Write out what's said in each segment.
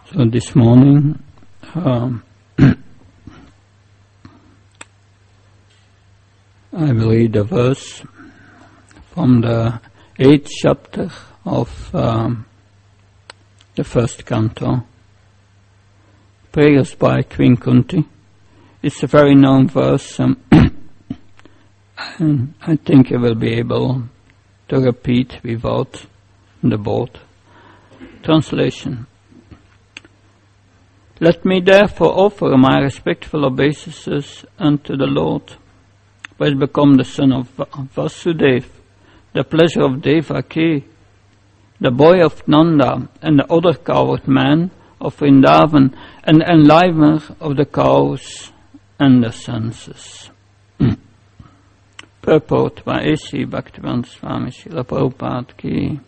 So this morning, I will read a verse from the 8th chapter of the first canto, Prayers by Queen Kunti. It's a very known verse, and I think I will be able to repeat without the board. Translation. Let me therefore offer my respectful obeisances unto the Lord, who has become the son of Vasudeva, the pleasure of Devaki, the boy of Nanda, and the other coward man of Vrindavan, and enlivener of the cows and the senses. Purport by A.C. Bhaktivedanta Swami Srila Prabhupada Ki.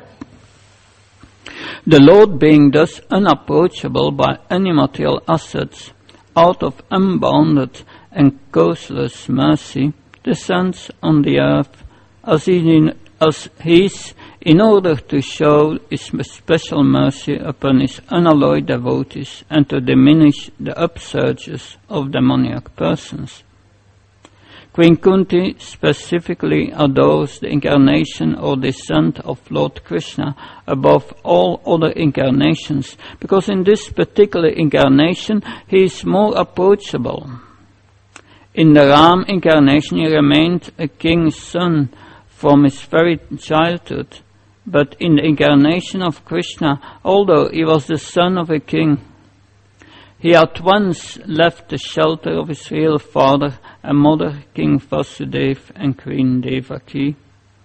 The Lord being thus unapproachable by any material assets, out of unbounded and causeless mercy, descends on the earth as he is in order to show his special mercy upon his unalloyed devotees and to diminish the upsurges of demoniac persons. Queen Kunti specifically adores the incarnation or descent of Lord Krishna above all other incarnations, because in this particular incarnation he is more approachable. In the Ram incarnation he remained a king's son from his very childhood, but in the incarnation of Krishna, although he was the son of a king, he at once left the shelter of his real father and mother, King Vasudeva and Queen Devaki.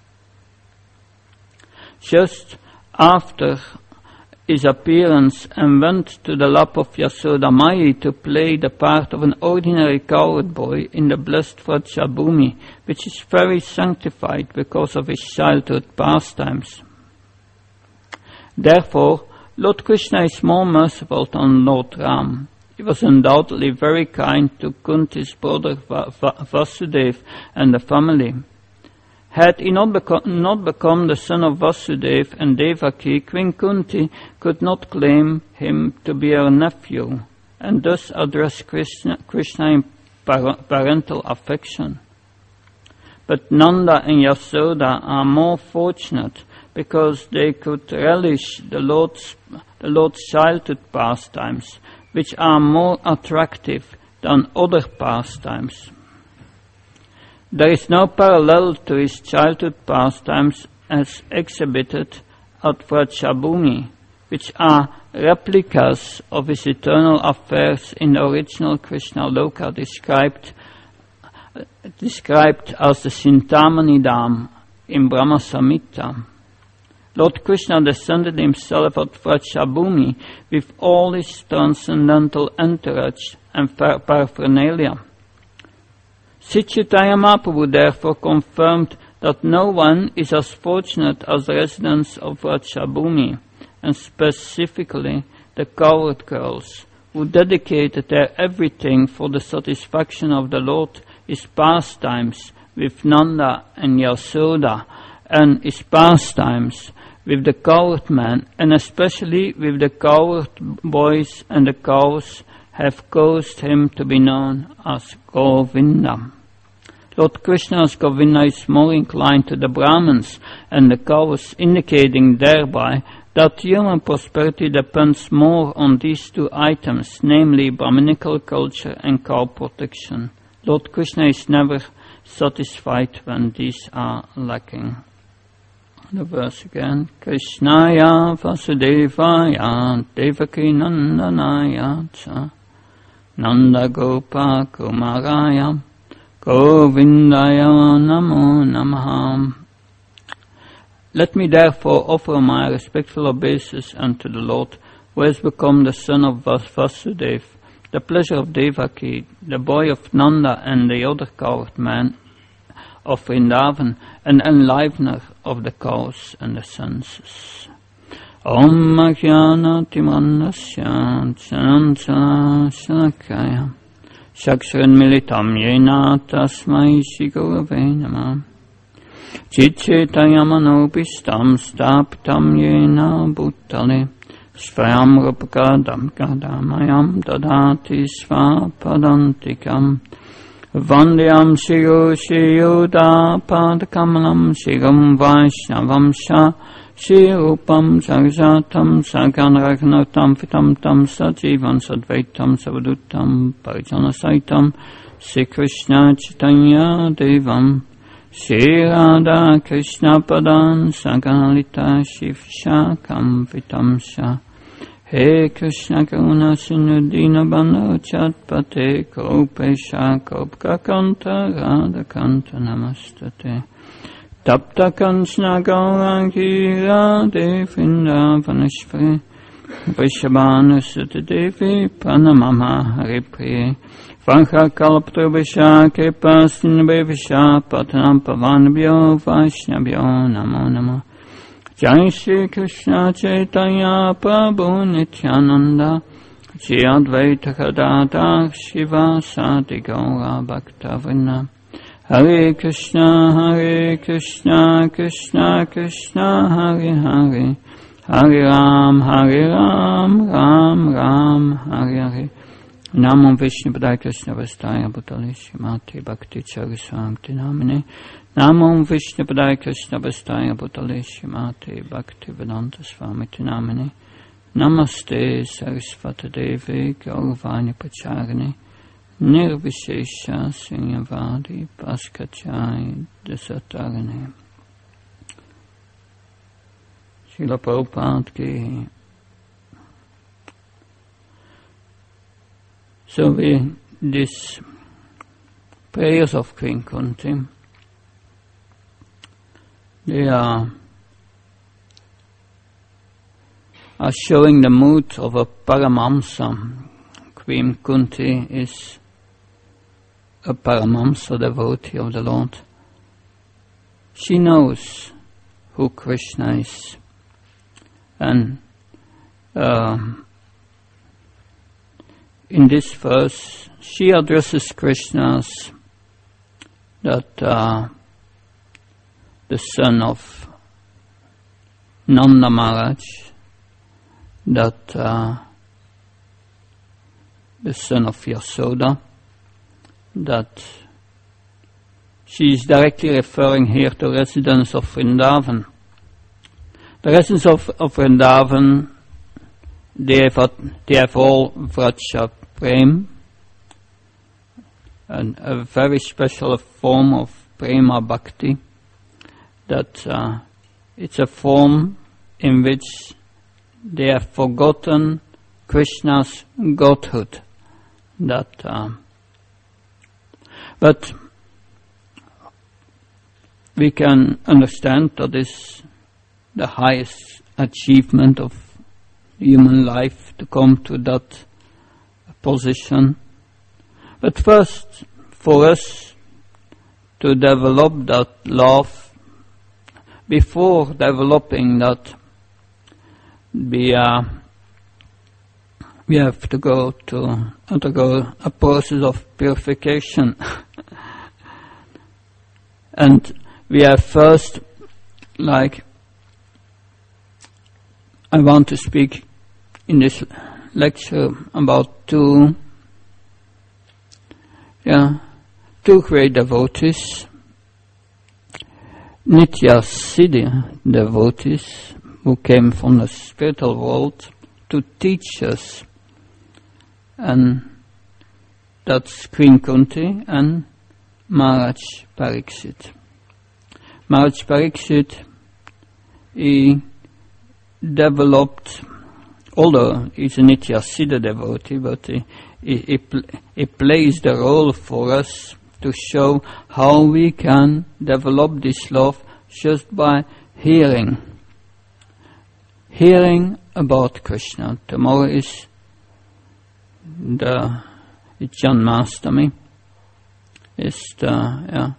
Just after his appearance, and went to the lap of Yasoda Mai to play the part of an ordinary coward boy in the blessed Vrajabhumi, which is very sanctified because of his childhood pastimes. Therefore, Lord Krishna is more merciful than Lord Ram. He was undoubtedly very kind to Kunti's brother Vasudeva and the family. Had he not become the son of Vasudeva and Devaki, Queen Kunti could not claim him to be her nephew, and thus address Krishna in parental affection. But Nanda and Yasoda are more fortunate, because they could relish the Lord's childhood pastimes, which are more attractive than other pastimes. There is no parallel to his childhood pastimes as exhibited at Vrajabhumi, which are replicas of his eternal affairs in the original Krishna Loka described as the Chintamani Dham in Brahma Samhita. Lord Krishna descended himself at Vrajabhumi with all his transcendental entourage and paraphernalia. Sri Chaitanya Mahaprabhu therefore confirmed that no one is as fortunate as the residents of Vrajabhumi, and specifically the coward girls, who dedicated their everything for the satisfaction of the Lord, his pastimes with Nanda and Yasoda, and his pastimes with the coward man, and especially with the coward boys and the cows, have caused him to be known as Govinda. Lord Krishna as Govinda is more inclined to the Brahmins and the cows, indicating thereby that human prosperity depends more on these two items, namely Brahminical culture and cow protection. Lord Krishna is never satisfied when these are lacking. The verse again. Krishnaya Vasudevaya Devaki Nandanaya Cha Nanda Gopa Kumaraya Govindaya Namo Namaha. Let me therefore offer my respectful obeisance unto the Lord, who has become the son of Vasudeva, the pleasure of Devaki, the boy of Nanda and the other coward man of Vrindavan, an enlivener of the cows and the senses. Om Ajnana Timandasya Janantana Shalakaya Shaksharan Militam Yena Tasmai Shri Gurave Namah Chitchetayamanopistam Staptam Yena Bhutale Svayam Rupakadam Kadamayam Dadati Svapadantikam Vandyam Shiru Shiyuda Padakamalam Shiram Vaishnavam Sha Shirupam Sarjatam Sagan Ragnatam Fitam Tam Sajivan Sadvaitam Savadutam Parijana Saitam Sri Krishna Chaitanya Devam Shri Radha Krishna Padan Sagalita Shiv Shakam Vitam Sha He Krishna Karuna Sindhu Dinabandhu Chatpate Kopesha Kopkakanta Radha Kanta Namastate Tapta Kanchna Gaurangi Radhe Vrindavaneshwari Vrishabhanu Sutta Devi Pranamama Haripriye Vancha Kalptrubhisha Kripa Sindhubevisha Patanam Pavanabhyo Vaishnavyo Namo Namo Jai Shri Krishna Chaitanya Prabhu Nityananda Shri Advaita Gadadhar Shiva Sadi Gaura Bhaktavrinda Hare Krishna Krishna Krishna Hare Hare Hare Ram Ram Ram Hare Hare Namo Vishnu Padaya Krishna Vastaya Bhutale Shrimati Bhakti Chariswamti Namine Namo Vishnu Padaya Krishna Vastaya Bhutale Shrimati Bhakti Vedanta Swamiti Namine Namaste Saraswati Devi Gauravani Pacharani Nirvishesha Srinyavadi Paskachai Dasatarani Srila Prabhupada Ki. So these prayers of Queen Kunti, they are showing the mood of a Paramahamsa. Queen Kunti is a Paramahamsa devotee of the Lord. She knows who Krishna is, and in this verse, she addresses Krishna as that the son of Nanda Maharaj, that the son of Yasoda, that she is directly referring here to residents of Vrindavan. The residents of Vrindavan, they have all Vraja Prem, and a very special form of Prema Bhakti, that it's a form in which they have forgotten Krishna's godhood. But we can understand that is the highest achievement of human life, to come to that position. But first, for us to develop that love, before developing that, we have to undergo a process of purification. And we have first, I want to speak in this lecture about two great devotees, Nitya Siddhi devotees, who came from the spiritual world to teach us, and that's Queen Kunti and Maharaj Pariksit. Maharaj Pariksit, he developed, although he's a Nitya Siddha devotee, but he plays the role for us to show how we can develop this love just by hearing about Krishna. Tomorrow is it's Janmashtami. It's the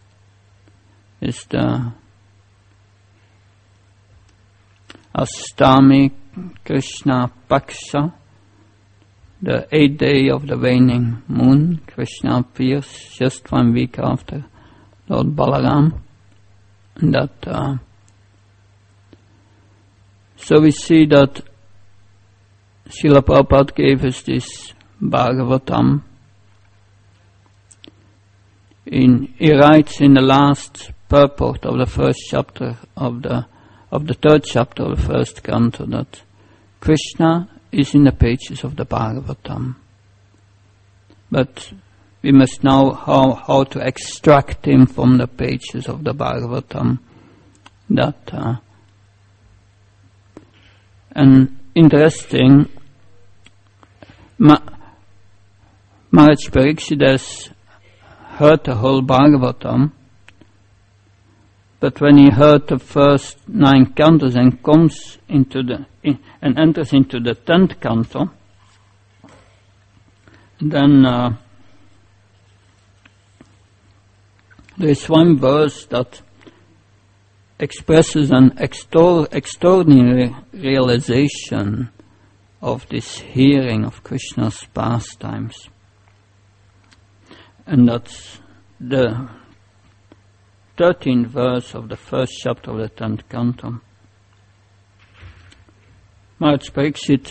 Astami Krishna Paksha, the 8th day of the waning moon. Krishna appears just 1 week after Lord Balaram. And that so we see that Srila Prabhupada gave us this Bhagavatam. He writes in the last purport of the first chapter of the third chapter of the first canto that Krishna is in the pages of the Bhagavatam. But we must know how to extract him from the pages of the Bhagavatam. And interesting, Maharaj Pariksit has heard the whole Bhagavatam, but when he heard the first 9 cantos and comes into and enters into the 10th canto, then there is one verse that expresses an extraordinary realization of this hearing of Krishna's pastimes. And that's the 13th verse of the first chapter of the 10th canto. Maharaj Pariksit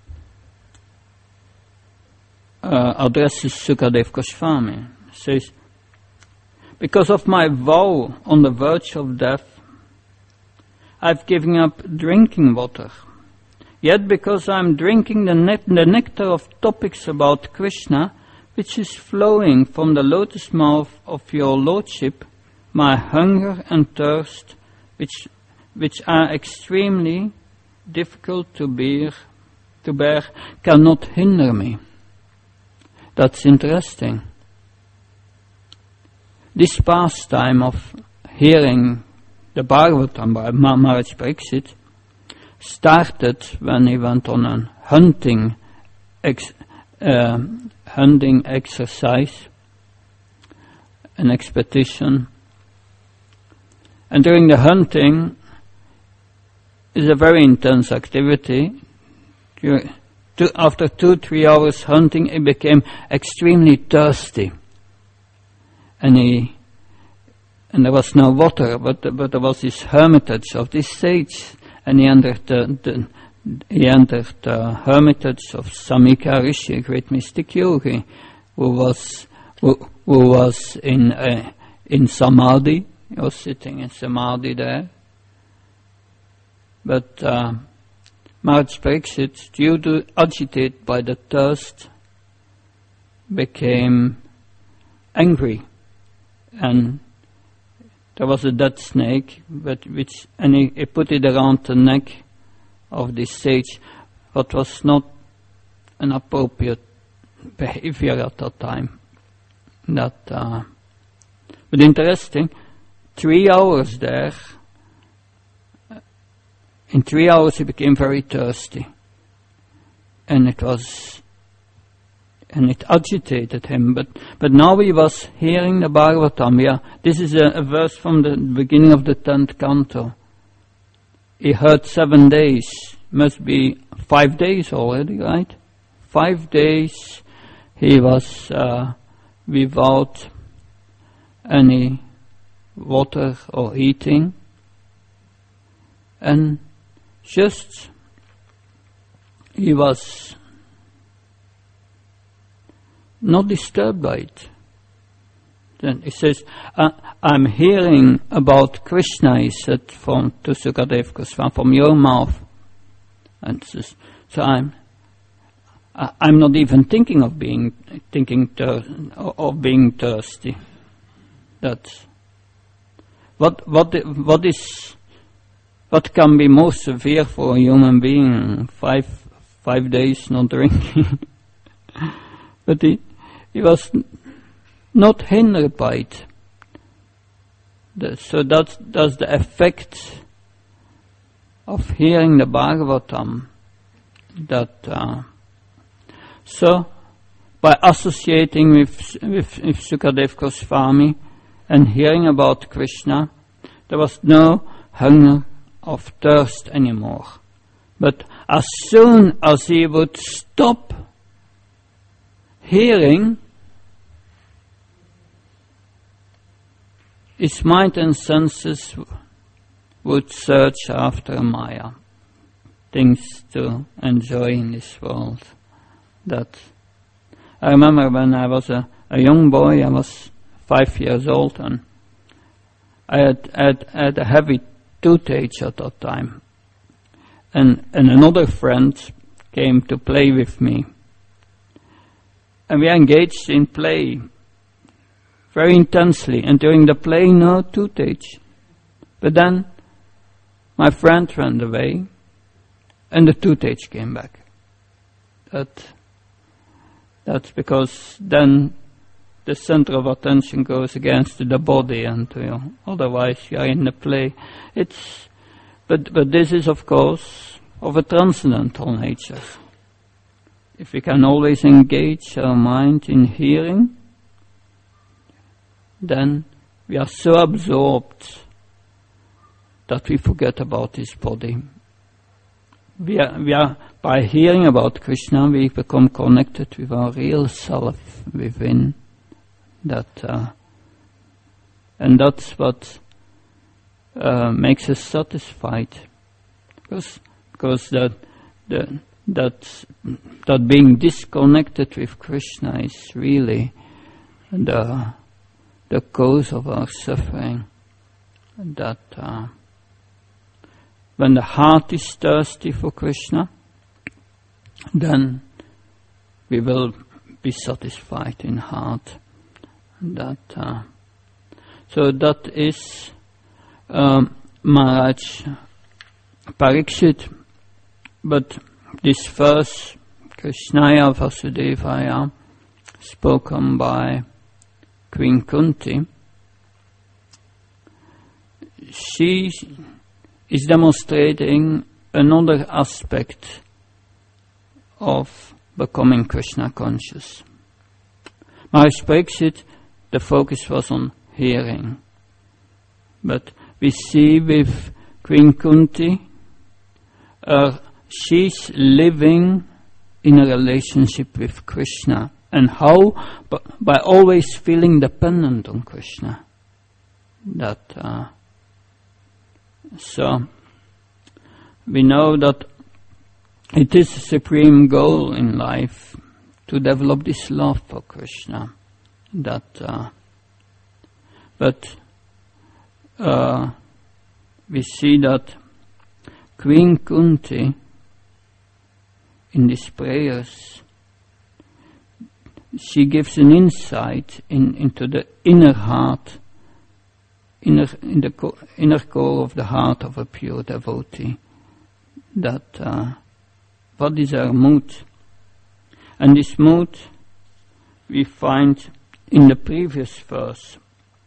addresses Sukadeva Goswami, says, "Because of my vow on the verge of death, I've given up drinking water. Yet because I'm drinking the nectar of topics about Krishna, which is flowing from the lotus mouth of your lordship, my hunger and thirst, which are extremely difficult to bear, cannot hinder me." That's interesting. This pastime of hearing the Bhagavatam by Maharaj Pariksit started when he went on a hunting exercise, an expedition. And during the hunting is a very intense activity. After 2-3 hours hunting, he became extremely thirsty. And there was no water, but there was this hermitage of this sage, and he entered the hermitage of Samika Rishi, a great mystic yogi, who was in samadhi. He was sitting in samadhi there. But Maharaj Pariksit, due to agitated by the thirst, became angry, and there was a dead snake, and he put it around the neck of this sage, what was not an appropriate behavior at that time. But interesting, 3 hours there. In 3 hours he became very thirsty, and it agitated him. But now he was hearing the Bhagavatam. Yeah, this is a verse from the beginning of the 10th canto. He heard 7 days, must be 5 days already, right? 5 days he was without any water or eating, and just he was not disturbed by it. Then he says, "I'm hearing about Krishna," he said to Sukadeva Goswami, "from your mouth." And says, so I'm not even thinking of being thirsty. That's what can be most severe for a human being? 5 days not drinking. But he was not hindered by it. So that's the effect of hearing the Bhagavatam. So by associating with Sukadeva Goswami and hearing about Krishna, there was no hunger of thirst anymore. But as soon as he would stop hearing, his mind and senses would search after Maya. things to enjoy in this world. That I remember when I was a young boy, I was 5 years old, and I had a heavy toothache at that time. And another friend came to play with me. And we engaged in play very intensely. And during the play, no toothache. But then my friend ran away, and the toothache came back. That's because then the center of attention goes against the body, and otherwise you are in the play. But this is, of course, of a transcendental nature. If we can always engage our mind in hearing, then we are so absorbed that we forget about this body. We are by hearing about Krishna, we become connected with our real self within. And that's what makes us satisfied, because that being disconnected with Krishna is really the cause of our suffering. That when the heart is thirsty for Krishna, then we will be satisfied in heart. So that is Maharaj Parikshit. But this verse, Krishnaya Vasudevaya, spoken by Queen Kunti, she is demonstrating another aspect of becoming Krishna conscious. Maharaj Parikshit, the focus was on hearing. But we see with Queen Kunti, she's living in a relationship with Krishna. And how? By always feeling dependent on Krishna. So we know that it is a supreme goal in life to develop this love for Krishna. But we see that Queen Kunti in these prayers, she gives an insight into the inner heart, in the inner core of the heart of a pure devotee. What is our mood? And this mood we find in the previous verse.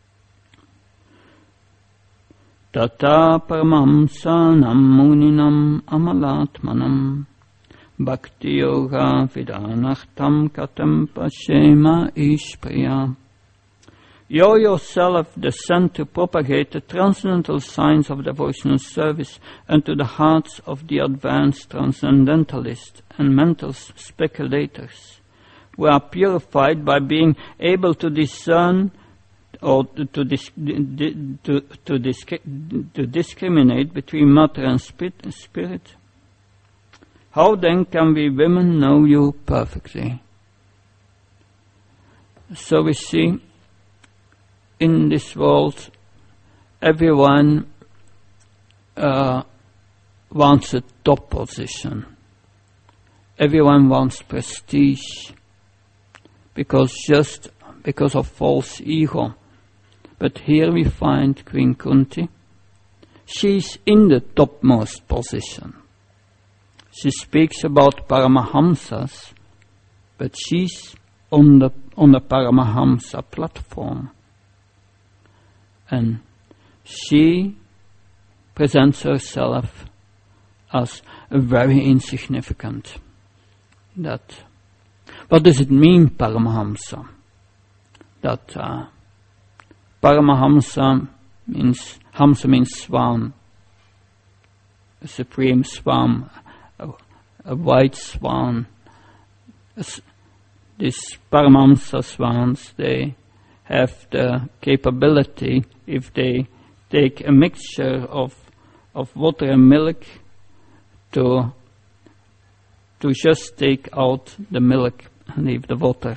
Tata paramhamsanam muninam amalatmanam bhakti yoga vidanartam katam pashema ishpriya. You yourself descend to propagate the transcendental signs of devotional service unto the hearts of the advanced transcendentalists and mental speculators, who are purified by being able to discern or to discriminate between matter and spirit. How then can we women know you perfectly? So we see in this world everyone wants a top position. Everyone wants prestige because of false ego. But here we find Queen Kunti. She's in the topmost position. She speaks about Paramahamsas, but she's on the Paramahamsa platform. And she presents herself as very insignificant. What does it mean, Paramahamsa? Paramahamsa means, Hamsa means swan, a supreme swan, a white swan. These Paramahamsa swans, they have the capability, if they take a mixture of water and milk, to to just take out the milk and leave the water.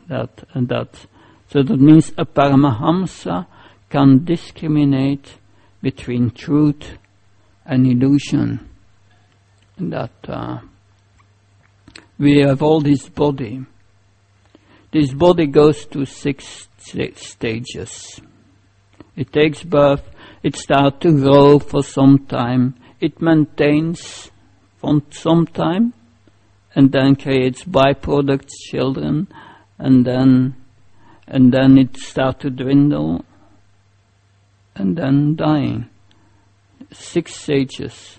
So that means a Paramahamsa can discriminate between truth and illusion. That we have all this body. This body goes to 6 stages. It takes birth, it starts to grow for some time, it maintains for some time, and then creates byproducts, children, and then it starts to dwindle, and then dying. 6 stages.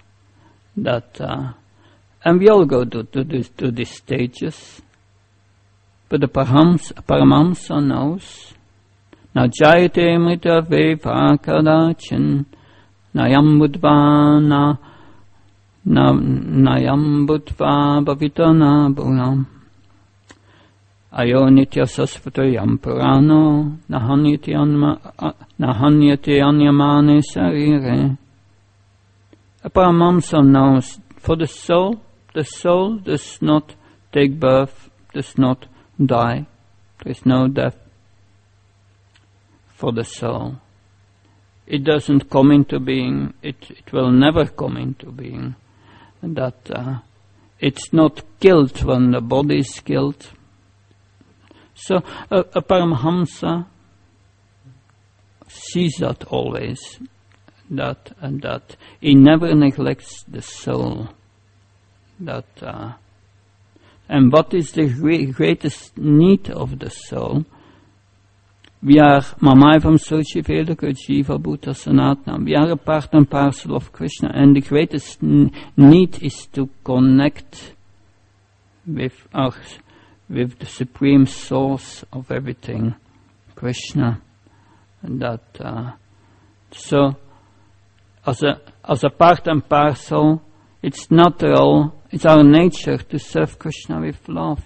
And we all go to these stages. But the Paramahamsa knows, na jayate mrita veva kadachin, nayam budva nayam budva bhavitana bhuram. Ayo nitya sasvatayam purano, nahanyate anyamane sarire. A Paramahamsa knows, for the soul does not take birth, does not die. There is no death for the soul. It doesn't come into being. It will never come into being. It's not killed when the body is killed. So a Paramahamsa sees that always. That he never neglects the soul. And what is the greatest need of the soul? We are Mamaivam Sochi Vedaka Jiva Bhuta Sanatana. We are a part and parcel of Krishna, and the greatest need is to connect with the supreme source of everything, Krishna. And so as a part and parcel, it's natural, it's our nature to serve Krishna with love.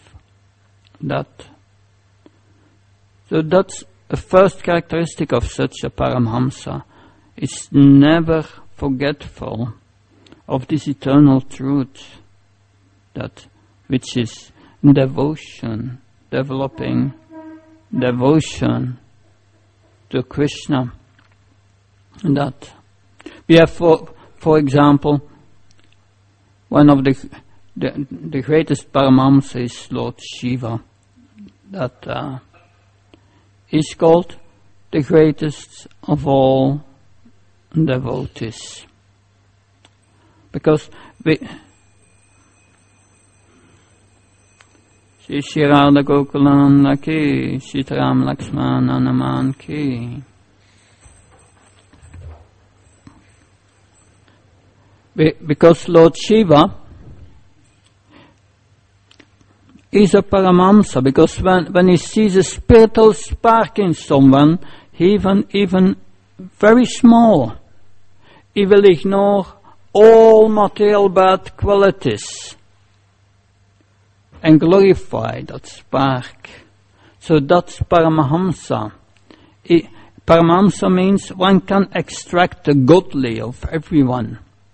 So that's the first characteristic of such a Paramahamsa. It's never forgetful of this eternal truth, which is devotion, developing devotion to Krishna. We have, for example, one of the greatest Paramahamsa is Lord Shiva. Is called the greatest of all devotees. Because Shri Radha Gokulananda ki, Sitaram Lakshmana Naman ki. Because Lord Shiva is a Paramahamsa, because when he sees a spiritual spark in someone, even very small, he will ignore all material bad qualities and glorify that spark. So that's Paramahamsa. Paramahamsa means one can extract the godly of everyone.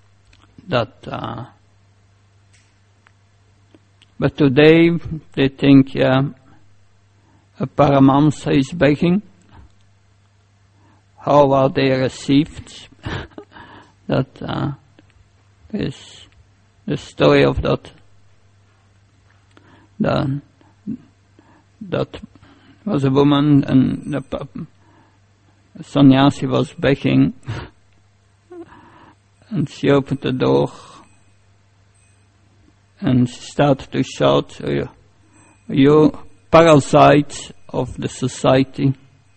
But today they think, a Paramahamsa is begging. How are they received? Is the story of that was a woman, and the sannyasi was begging, and she opened the door and started to shout, you parasite of the society,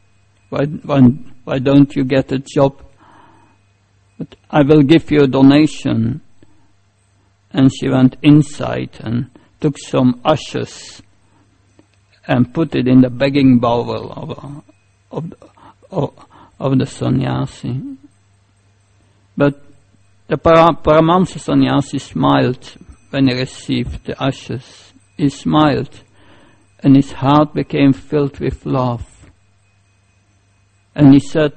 why don't you get a job? But I will give you a donation. And she went inside and took some ashes and put it in the begging bowl of the sannyasi. But the Paramahamsa sannyasi smiled when he received the ashes. He smiled, and his heart became filled with love. And he said,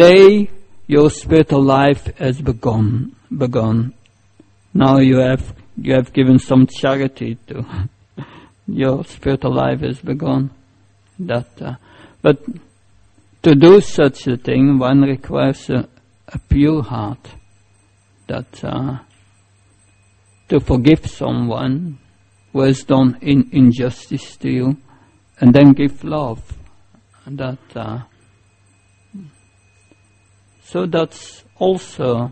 today your spiritual life has begun. Now you have you have given some charity to your spiritual life has begun. But to do such a thing, one requires a pure heart. To forgive someone who has done injustice to you, and then give love. So that's also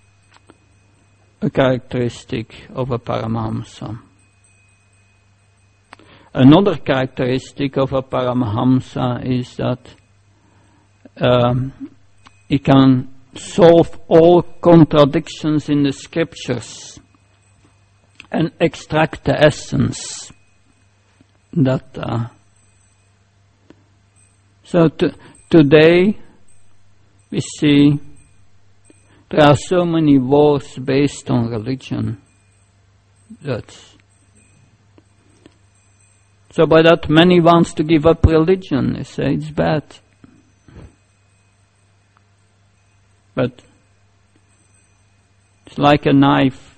a characteristic of a Paramahamsa. Another characteristic of a Paramahamsa is that he can solve all contradictions in the scriptures and extract the essence. Today we see there are so many wars based on religion. So by that many wants to give up religion. They say it's bad. But it's like a knife.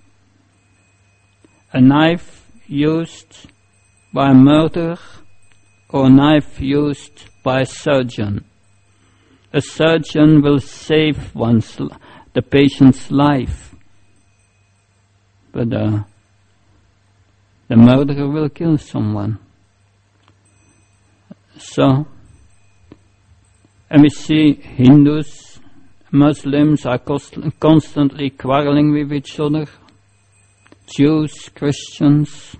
A knife used by a murderer or a knife used by a surgeon. A surgeon will save the patient's life, but the murderer will kill someone. So, and we see Hindus, Muslims are constantly quarreling with each other. Jews, Christians,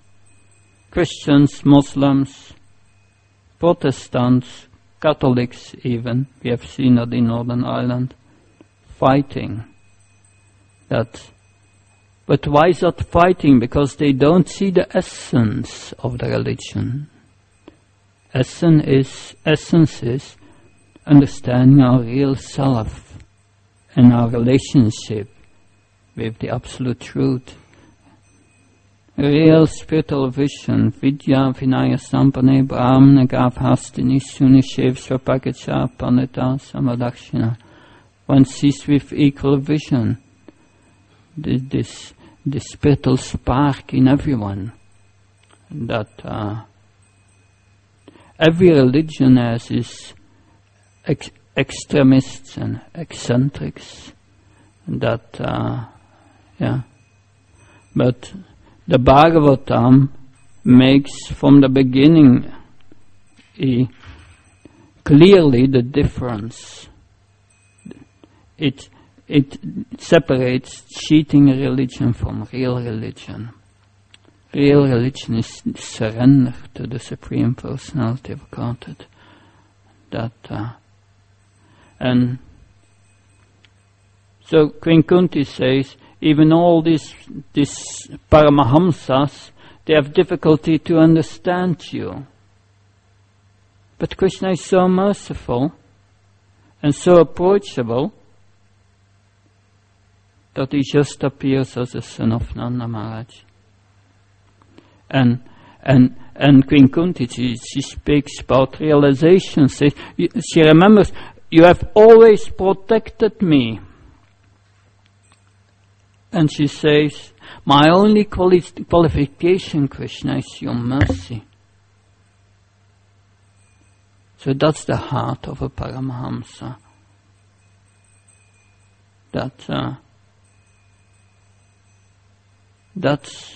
Muslims, Protestants, Catholics even, we have seen that in Northern Ireland, fighting. But why is that fighting? Because they don't see the essence of the religion. Essence is understanding our real self and our relationship with the absolute truth. Real spiritual vision, Vidya Vinaya Sampane Brahmana Gavhastini Sunishev Svapagacha Panita Samadakshina. One sees with equal vision this spiritual spark in everyone. That every religion has its extremists and eccentrics. But the Bhagavatam makes from the beginning clearly the difference. It separates cheating religion from real religion. Real religion is surrender to the Supreme Personality of Godhead. And so Queen Kunti says, even all these Paramahamsas, they have difficulty to understand you. But Krishna is so merciful and so approachable that he just appears as the son of Nanda Maharaj. And Queen Kunti, she speaks about realization. She remembers, you have always protected me. And she says, my only qualification, Krishna, is your mercy. So that's the heart of a Paramahamsa. That's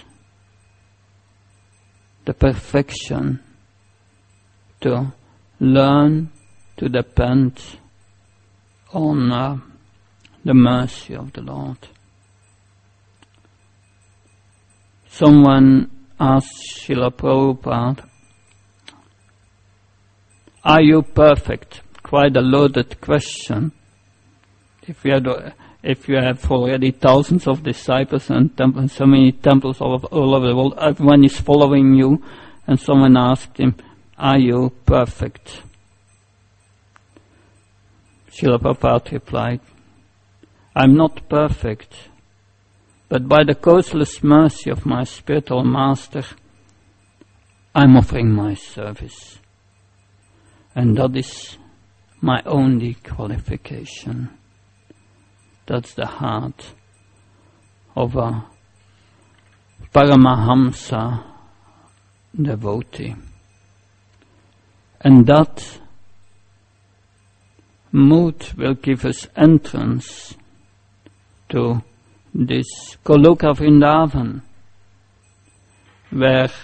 the perfection to learn to depend on the mercy of the Lord. Someone asked Srila Prabhupada, are you perfect? Quite a loaded question. If you have already thousands of disciples and so many temples all over the world, everyone is following you, and someone asked him, are you perfect? Srila Prabhupada replied, I'm not perfect, but by the causeless mercy of my spiritual master, I'm offering my service. And that is my only qualification. That's the heart of a Paramahamsa devotee. And that mood will give us entrance to this Goloka Vrindavan, where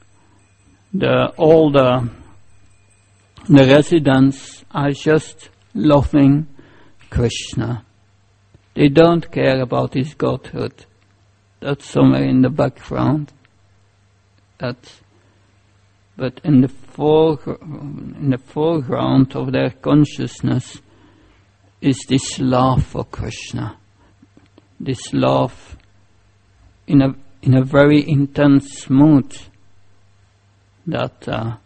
all the residents are just loving Krishna. They don't care about his godhood. That's somewhere in the background. But in the foreground of their consciousness is this love for Krishna. This love in a very intense mood that the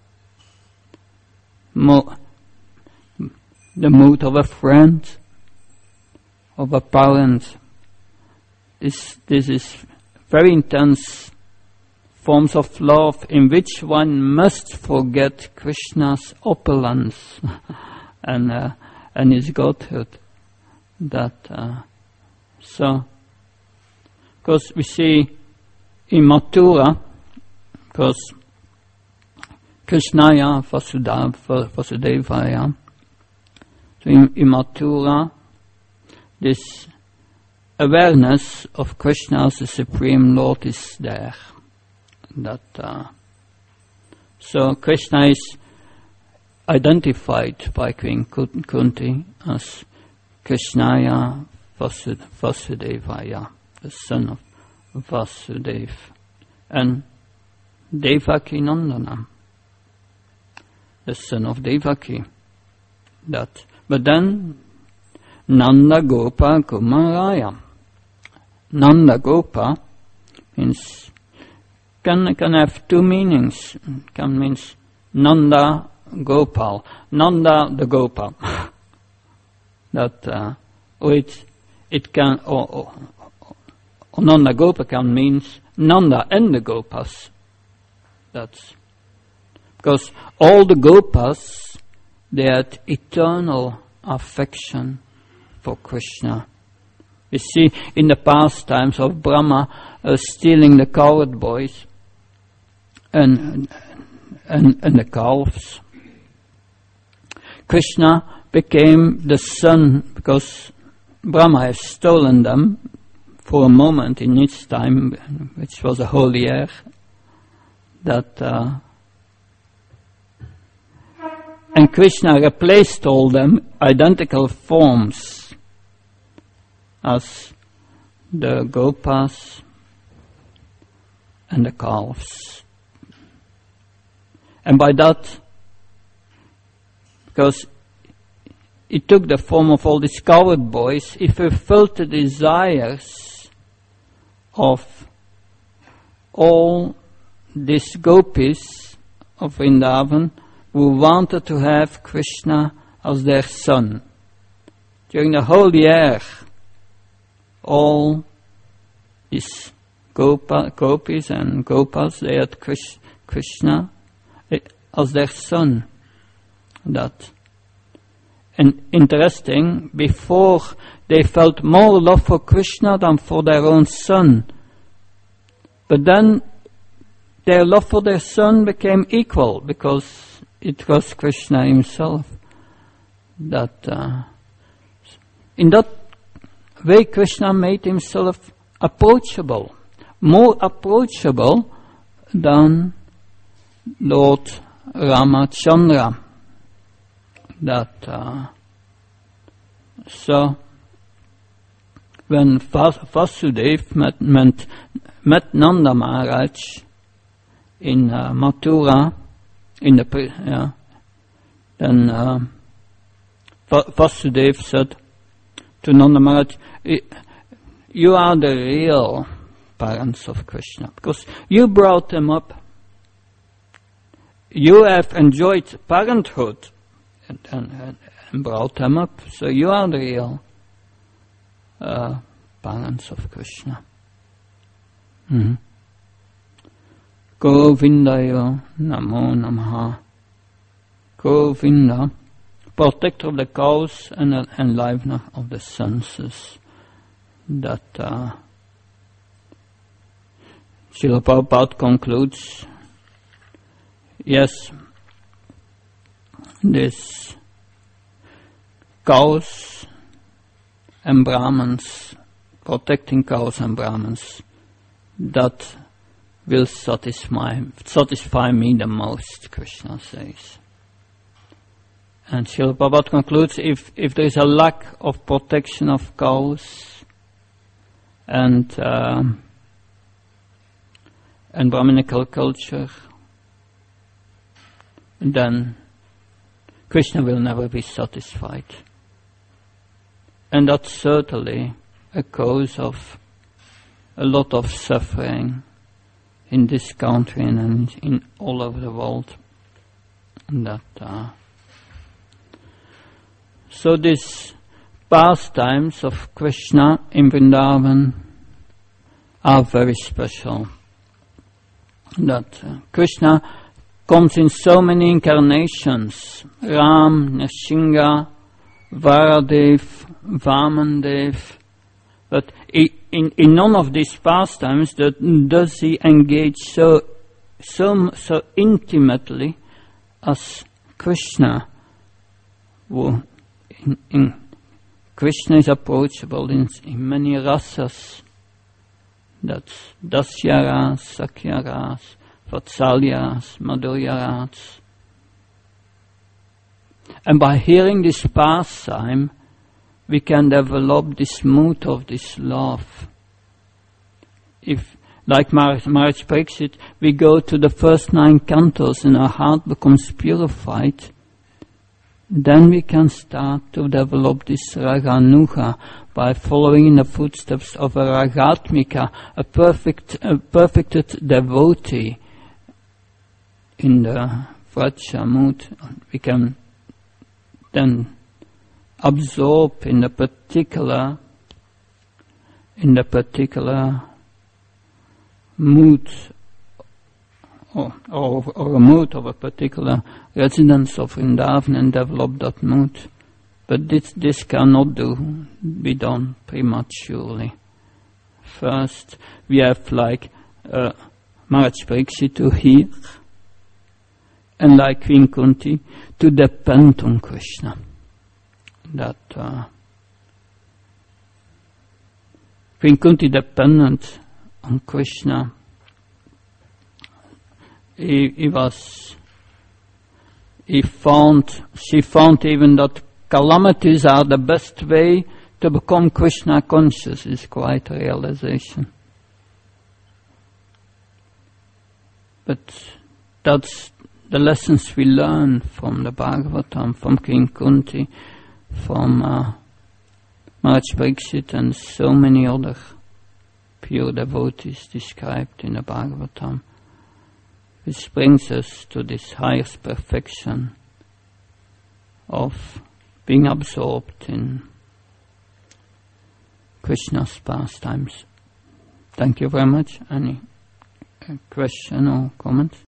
mood of a friend, of a parent. This is very intense forms of love in which one must forget Krishna's opulence and his godhood. So, because we see in Mathura, because Krishnaya Vasudevaya, so in Mathura, this awareness of Krishna as the Supreme Lord is there. So Krishna is identified by Queen Kunti as Krishnaya Vasudevaya, the son of Vasudeva, and Devaki Nandana, the son of Devaki. But then Nanda Gopa Kumaraya. Nanda Gopa means can have two meanings. Can means Nanda Gopal, Nanda the Gopal. It can or Nanda Gopa can means Nanda and the Gopas. That's because all the Gopas, they had eternal affection for Krishna. We see in the pastimes of Brahma stealing the cowherd boys and the calves. Krishna became the son because Brahma has stolen them for a moment in its time, which was a whole year. And Krishna replaced all them identical forms as the gopas and the calves. And by that, because it took the form of all these cowherd boys, it fulfilled the desires of all these gopis of Vrindavan who wanted to have Krishna as their son. During the whole year, all these gopis and gopas, they had Krishna as their son. And interesting, before they felt more love for Krishna than for their own son. But then their love for their son became equal because it was Krishna himself. In that way, Krishna made himself approachable, more approachable than Lord Ramachandra. So when Vasudeva met Nanda Maharaj in Mathura, then Vasudeva said to Nanda Maharaj, "You are the real parents of Krishna, because you brought them up. You have enjoyed parenthood and brought them up, so you are the real parents of Krishna." Govindaya Namo Namaha. Govinda, protector of the cows and enlivener of the senses. Srila Prabhupada concludes, yes, this cows and Brahmins, protecting cows and Brahmins, that will satisfy me the most, Krishna says. And Srila Prabhupada concludes, if there is a lack of protection of cows and Brahminical culture, then Krishna will never be satisfied. And that's certainly a cause of a lot of suffering in this country and in all over the world. So these pastimes of Krishna in Vrindavan are very special. That Krishna comes in so many incarnations: Ram, Nrsimha, Varadev, Vamandev. But in none of these pastimes does he engage so intimately as Krishna. Krishna is approachable in many rasas. That's Dasyaras, Sakyaras, Vatsalyaras, Madhuryaras. And by hearing this pastime, we can develop this mood of this love. If, like Maharaj Pariksit, we go to the first 9 cantos and our heart becomes purified, then we can start to develop this Raganuga by following in the footsteps of a Ragatmika, a perfected devotee in the Vraja mood. We can then absorb in the particular mood or a mood of a particular residence of Vrindavan and develop that mood. But this cannot be done prematurely. First, we have like Maharaj Pariksit to hear, and like Queen Kunti to depend on Krishna. That Queen Kunti dependent on Krishna. She found even that calamities are the best way to become Krishna conscious. Is quite a realization. But that's the lessons we learn from the Bhagavatam, from King Kunti, from Maharaj Pariksit and so many other pure devotees described in the Bhagavatam, which brings us to this highest perfection of being absorbed in Krishna's pastimes. Thank you very much. Any question or comment?